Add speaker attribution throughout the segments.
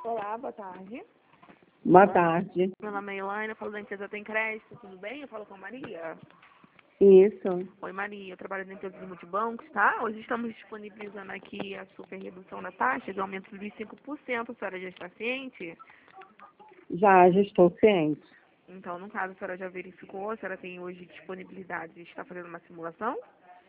Speaker 1: Olá, boa tarde.
Speaker 2: Boa tarde.
Speaker 1: Meu nome é Elaine, eu falo da empresa Tem Crédito, tudo bem? Eu falo com a Maria.
Speaker 2: Isso.
Speaker 1: Oi, Maria, eu trabalho na empresa de multibancos, tá? Hoje estamos disponibilizando aqui a super redução da taxa de aumento de 5%. A senhora já está ciente?
Speaker 2: Já estou ciente.
Speaker 1: Então, no caso, a senhora já verificou, a senhora tem hoje disponibilidade de estar fazendo uma simulação?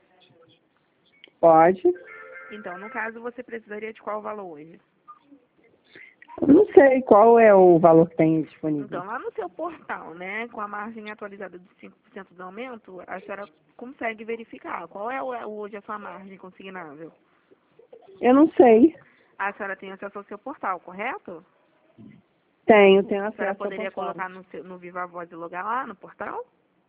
Speaker 2: Pode?
Speaker 1: Então, no caso, você precisaria de qual valor hoje?
Speaker 2: Eu não sei qual é o valor que tem disponível.
Speaker 1: Então, lá no seu portal, né, com a margem atualizada de 5% do aumento, a senhora consegue verificar qual é hoje a sua margem consignável.
Speaker 2: Eu não sei.
Speaker 1: A senhora tem acesso ao seu portal, correto?
Speaker 2: Tenho
Speaker 1: A senhora
Speaker 2: acesso ao
Speaker 1: poderia
Speaker 2: portal.
Speaker 1: colocar no Viva Voz e logar lá no portal?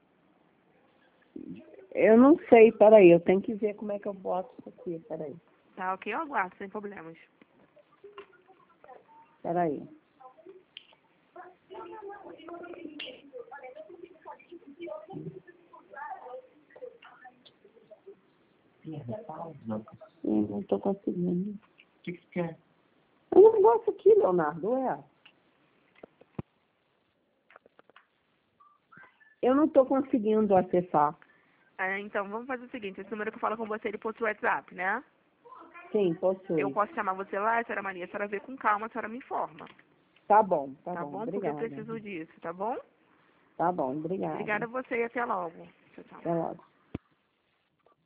Speaker 2: Eu não sei, peraí, eu tenho que ver como é que eu boto isso aqui, peraí.
Speaker 1: Tá, ok, eu aguardo, sem problemas.
Speaker 2: Peraí. Não estou conseguindo.
Speaker 3: O que você quer?
Speaker 2: É um negócio aqui, Leonardo, é? Eu não estou conseguindo acessar.
Speaker 1: Então, vamos fazer o seguinte, esse número que eu falo com você, ele possui WhatsApp, né?
Speaker 2: Sim, possui.
Speaker 1: Eu posso chamar você lá, senhora Maria, a senhora vê com calma, a senhora me informa.
Speaker 2: Tá bom,
Speaker 1: Tá bom? Porque eu
Speaker 2: obrigada.
Speaker 1: preciso disso, tá bom?
Speaker 2: Tá bom, obrigada.
Speaker 1: Obrigada a você e até logo. Tchau, tchau.
Speaker 2: Até logo.